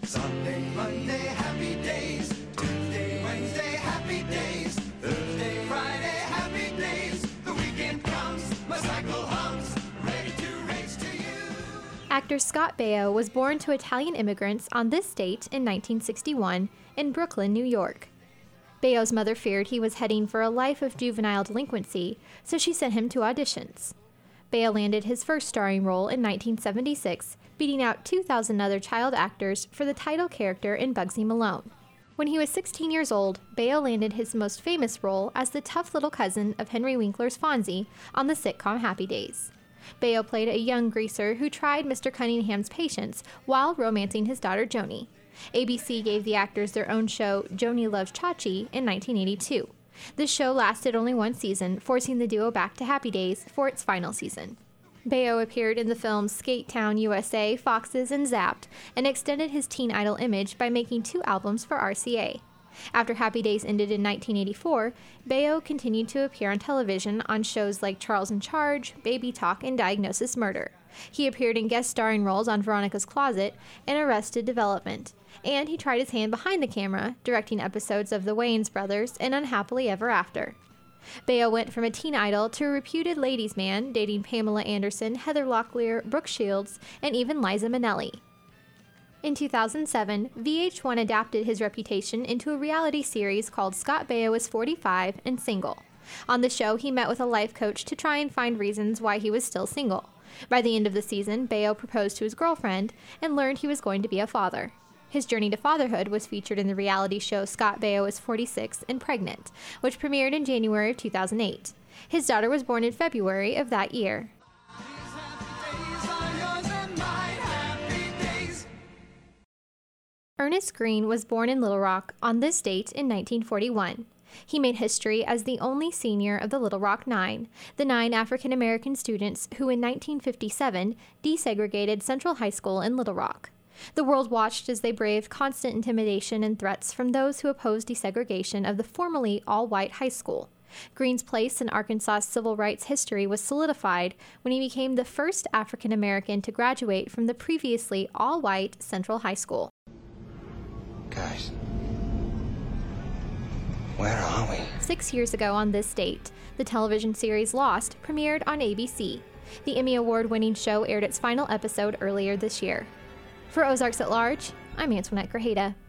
Sunday, Monday, happy days. Tuesday, Wednesday, happy days. Thursday, Friday, happy days. The weekend comes, my cycle hums, ready to race to you. Actor Scott Baio was born to Italian immigrants on this date in 1961 in Brooklyn, New York. Baio's mother feared he was heading for a life of juvenile delinquency, so she sent him to auditions. Baio landed his first starring role in 1976, beating out 2,000 other child actors for the title character in Bugsy Malone. When he was 16 years old, Baio landed his most famous role as the tough little cousin of Henry Winkler's Fonzie on the sitcom Happy Days. Baio played a young greaser who tried Mr. Cunningham's patience while romancing his daughter Joni. ABC gave the actors their own show, Joni Loves Chachi, in 1982. This show lasted only one season, forcing the duo back to Happy Days for its final season. Baio appeared in the films Skate Town USA, Foxes, and Zapped, and extended his teen idol image by making 2 albums for RCA. After Happy Days ended in 1984, Baio continued to appear on television on shows like Charles in Charge, Baby Talk, and Diagnosis Murder. He appeared in guest starring roles on Veronica's Closet and Arrested Development, and he tried his hand behind the camera, directing episodes of The Wayans Brothers and Unhappily Ever After. Baio went from a teen idol to a reputed ladies' man, dating Pamela Anderson, Heather Locklear, Brooke Shields, and even Liza Minnelli. In 2007, VH1 adapted his reputation into a reality series called Scott Baio is 45 and Single. On the show, he met with a life coach to try and find reasons why he was still single. By the end of the season, Baio proposed to his girlfriend and learned he was going to be a father. His journey to fatherhood was featured in the reality show Scott Baio is 46 and Pregnant, which premiered in January of 2008. His daughter was born in February of that year. Ernest Green was born in Little Rock on this date in 1941. He made history as the only senior of the Little Rock Nine, the 9 African-American students who in 1957 desegregated Central High School in Little Rock. The world watched as they braved constant intimidation and threats from those who opposed desegregation of the formerly all-white high school. Green's place in Arkansas civil rights history was solidified when he became the first African-American to graduate from the previously all-white Central High School. Guys, where are we? 6 years ago on this date, the television series Lost premiered on ABC. The Emmy Award-winning show aired its final episode earlier this year. For Ozarks at Large, I'm Antoinette Grajeda.